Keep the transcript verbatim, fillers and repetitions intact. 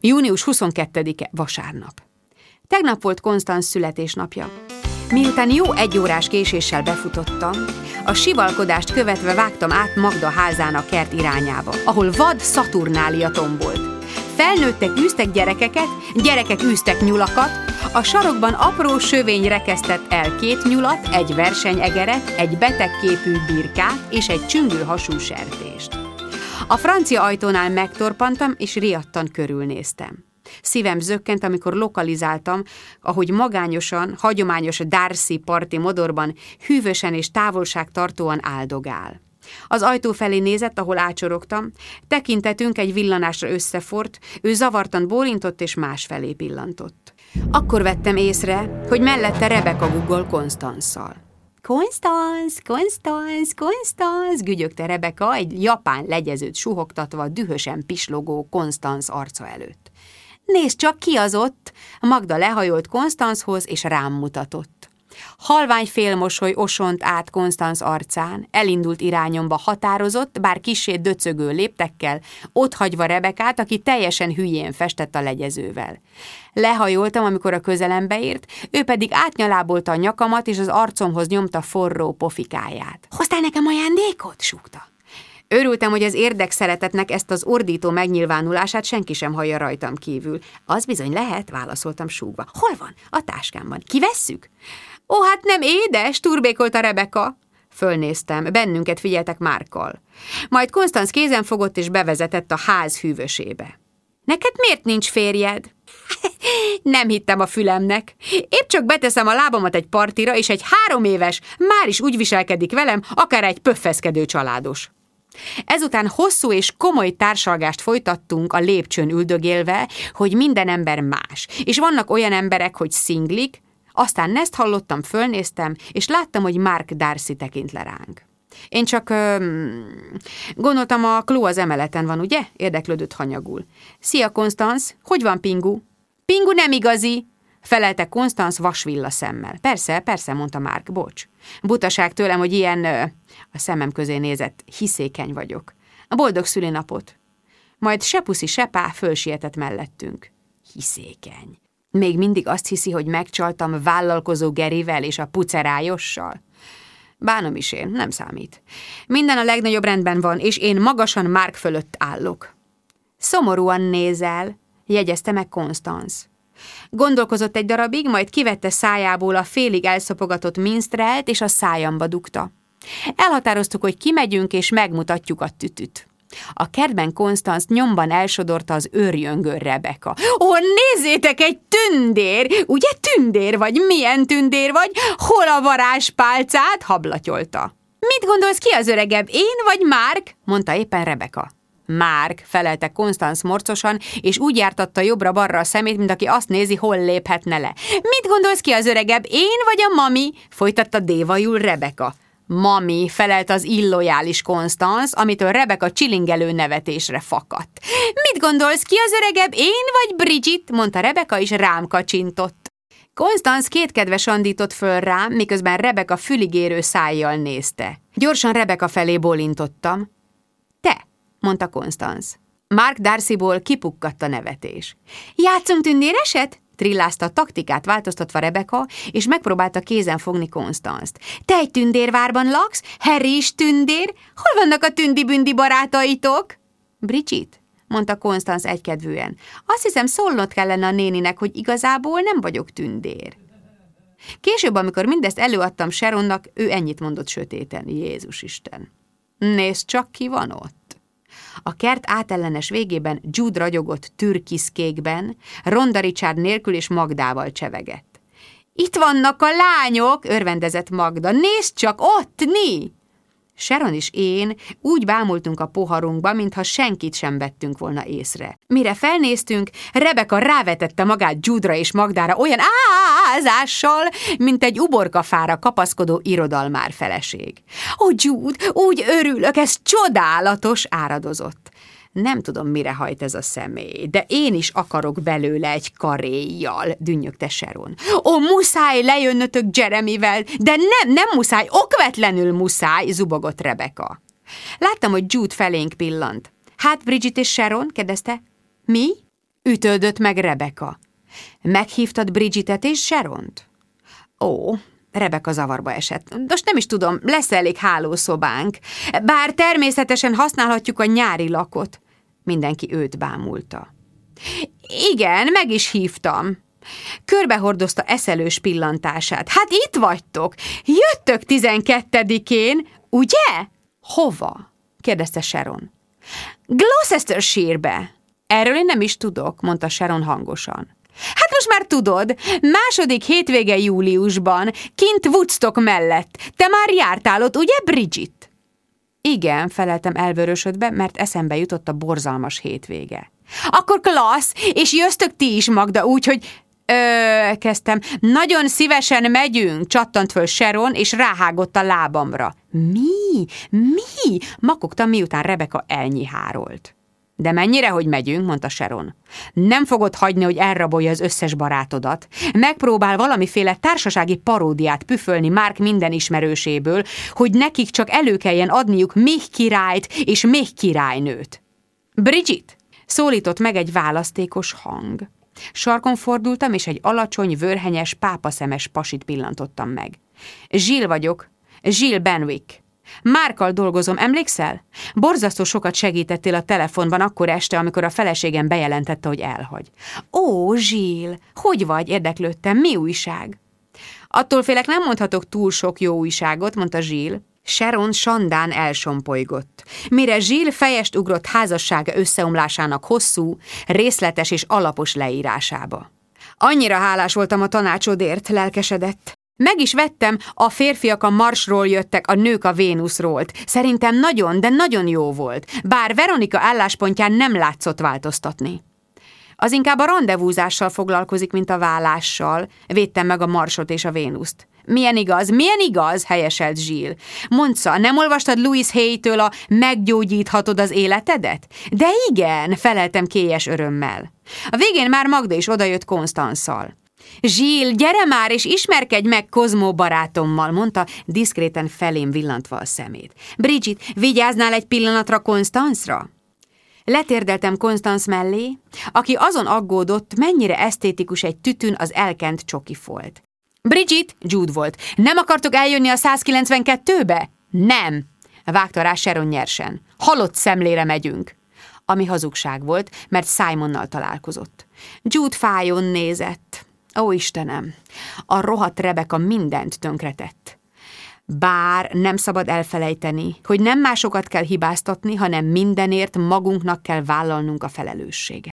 június huszonkettedike, vasárnap. Tegnap volt Constance születésnapja. Miután jó egy órás késéssel befutottam, a sivalkodást követve vágtam át Magda házának kert irányába, ahol vad szaturnália tombolt. Felnőttek űztek gyerekeket, gyerekek űztek nyulakat, a sarokban apró sövény rekesztett el két nyulat, egy versenyegeret, egy betegképű birkát és egy csüngő hasú sertést. A francia ajtónál megtorpantam, és riadtan körülnéztem. Szívem zökkent, amikor lokalizáltam, ahogy magányosan, hagyományos Darcy parti modorban hűvösen és távolságtartóan áldogál. Az ajtó felé nézett, ahol ácsorogtam, tekintetünk egy villanásra összefort, ő zavartan bólintott és másfelé pillantott. Akkor vettem észre, hogy mellette Rebecca guggol Constance-szal. Constance, Constance, Constance, gügyögte Rebecca egy japán legyezőt suhogtatva dühösen pislogó Constance arca előtt. Nézd csak, ki az ott! Magda lehajolt Constancehoz és rám mutatott. Halvány félmosoly osont át Constance arcán, elindult irányomba határozott, bár kissé döcögő léptekkel, otthagyva Rebekát, aki teljesen hülyén festett a legyezővel. Lehajoltam, amikor a közelembe ért, ő pedig átnyalábolta a nyakamat, és az arcomhoz nyomta forró pofikáját. Hoztál nekem ajándékot? Súgta. Örültem, hogy az érdekszeretetnek ezt az ordító megnyilvánulását senki sem hallja rajtam kívül. Az bizony lehet, válaszoltam súgva. Hol van? A táskámban. Kivesszük? Ó, hát nem édes, turbékolta Rebecca. Fölnéztem, bennünket figyeltek Markkal. Majd Constance kézen fogott és bevezetett a ház hűvösébe. Neked miért nincs férjed? Nem hittem a fülemnek. Épp csak beteszem a lábamat egy partira, és egy három éves már is úgy viselkedik velem, akár egy pöffeszkedő családos. Ezután hosszú és komoly társalgást folytattunk a lépcsőn üldögélve, hogy minden ember más, és vannak olyan emberek, hogy szinglik, aztán ezt hallottam, fölnéztem, és láttam, hogy Mark Darcy tekint le ránk. Én csak öm, gondoltam, a kló az emeleten van, ugye? Érdeklődött hanyagul. Szia, Constance, hogy van Pingu? Pingu nem igazi, felelte Constance vasvilla szemmel. Persze, persze, mondta Mark, bocs. Butaság tőlem, hogy ilyen, ö, a szemem közé nézett, hiszékeny vagyok. A boldog szülinapot. Majd se puszi, se pá fölsietett mellettünk. Hiszékeny. Még mindig azt hiszi, hogy megcsaltam vállalkozó Gerivel és a pucerájossal? Bánom is én, nem számít. Minden a legnagyobb rendben van, és én magasan Mark fölött állok. Szomorúan nézel, jegyezte meg Constance. Gondolkozott egy darabig, majd kivette szájából a félig elszopogatott minstrelt, és a szájamba dugta. Elhatároztuk, hogy kimegyünk, és megmutatjuk a tütüt. A kertben Constance nyomban elsodorta az őrjöngő Rebecca. Ó, nézzétek, egy tündér! Ugye tündér vagy? Milyen tündér vagy? Hol a varázspálcát? Hablatyolta. Mit gondolsz, ki az öregebb, én vagy Mark? Mondta éppen Rebecca. Mark, felelte Constance morcosan, és úgy jártatta jobbra-balra a szemét, mint aki azt nézi, hol léphetne le. Mit gondolsz, ki az öregebb, én vagy a mami? Folytatta dévajul Rebecca. Mami, felelt az illojális Constance, amitől Rebecca csilingelő nevetésre fakadt. Mit gondolsz, ki az öregebb, én vagy Bridget? Mondta Rebecca, és rám kacsintott. Constance kétkedve andított föl rám, miközben Rebecca füligérő szájjal nézte. Gyorsan Rebecca felé bólintottam. Te, mondta Constance. Mark Darcyból kipukkadt a nevetés. Játszunk tündéreset? Trillázta a taktikát változtatva Rebecca, és megpróbálta kézen fogni Constance-t. Te egy tündérvárban laksz? Harry is tündér? Hol vannak a tündi-bündi barátaitok? Bridget, mondta Constance egykedvűen. Azt hiszem, szólnod kellene a néninek, hogy igazából nem vagyok tündér. Később, amikor mindezt előadtam Sharonnak, ő ennyit mondott sötéten. Jézus Isten! Nézd csak, ki van ott! A kert átellenes végében Jude ragyogott türkiszkékben, Ronda Richard nélkül és Magdával csevegett. Itt vannak a lányok, örvendezett Magda, nézd csak, ott, ni! Sharon és én úgy bámultunk a poharunkba, mintha senkit sem vettünk volna észre. Mire felnéztünk, Rebecca rávetette magát Jude-ra és Magdára olyan ázással, mint egy uborkafára kapaszkodó irodalmár feleség. Ó, Jude, úgy örülök, ez csodálatos, áradozott. Nem tudom, mire hajt ez a személy, de én is akarok belőle egy karéjjal, dünnyögte Sharon. Ó, muszáj lejönnötök Jeremyvel, de nem, nem muszáj, okvetlenül muszáj, zubogott Rebecca. Láttam, hogy Jude felénk pillant. Hát, Bridget és Sharon, kérdezte. Mi? Ütődött meg Rebecca. Meghívtad Bridgetet és Sharont? Ó, Rebecca zavarba esett. Most nem is tudom, lesz elég hálószobánk. Bár természetesen használhatjuk a nyári lakot. Mindenki őt bámulta. Igen, meg is hívtam. Körbehordozta eszelős pillantását. Hát itt vagytok! Jöttök tizenkettedikén, ugye? Hova? Kérdezte Sharon. Gloucestershire-be. Erről én nem is tudok, mondta Sharon hangosan. Hát most már tudod, második hétvége júliusban, kint Woodstock mellett. Te már jártál ott, ugye, Bridget? Igen, feleltem elvörösödve, mert eszembe jutott a borzalmas hétvége. Akkor klassz, és jöztök ti is, Magda, úgyhogy... Ö, kezdtem. Nagyon szívesen megyünk, csattant föl Sharon, és ráhágott a lábamra. Mi? Mi? Makogtam, miután Rebecca elnyihárolt. De mennyire, hogy megyünk, mondta Sharon. Nem fogod hagyni, hogy elrabolja az összes barátodat. Megpróbál valamiféle társasági paródiát püfölni Mark minden ismerőséből, hogy nekik csak elő kelljen adniuk még királyt és még királynőt. Bridget! Szólított meg egy választékos hang. Sarkon fordultam, és egy alacsony, vörhenyes, pápaszemes pasit pillantottam meg. Jill vagyok, Jill Benwick. Markkal dolgozom, emlékszel? Borzasztó sokat segítettél a telefonban akkor este, amikor a feleségem bejelentette, hogy elhagy. Ó, Jill, hogy vagy? Érdeklődtem, mi újság? Attól félek, nem mondhatok túl sok jó újságot, mondta Jill. Sharon sandán elsompolygott. Mire Jill fejest ugrott házassága összeomlásának hosszú, részletes és alapos leírásába. Annyira hálás voltam a tanácsodért, lelkesedett. Meg is vettem, a férfiak a Marsról jöttek, a nők a Vénuszról. Szerintem nagyon, de nagyon jó volt, bár Veronika álláspontján nem látszott változtatni. Az inkább a randevúzással foglalkozik, mint a vállással. Védtem meg a Marsot és a Vénuszt. Milyen igaz, milyen igaz, helyeselt Jill. Mondsza, nem olvastad Louise Hay-től a Meggyógyíthatod az életedet? De igen, feleltem kélyes örömmel. A végén már Magda is odajött Constance-szal. Jill, gyere már, és ismerkedj meg Kozmó barátommal, mondta, diszkréten felém villantva a szemét. Bridget, vigyáznál egy pillanatra Constance-ra? Letérdeltem Constance mellé, aki azon aggódott, mennyire esztétikus egy tütün az elkent csokifolt. Bridget, Jude volt, nem akartok eljönni a százkilencvenkettőbe? Nem, vágta rá Sharon nyersen. Halott szemlére megyünk. Ami hazugság volt, mert Simonnal találkozott. Jude fájón nézett. Ó, Istenem, a rohadt Rebecca mindent tönkretett. Bár nem szabad elfelejteni, hogy nem másokat kell hibáztatni, hanem mindenért magunknak kell vállalnunk a felelősséget.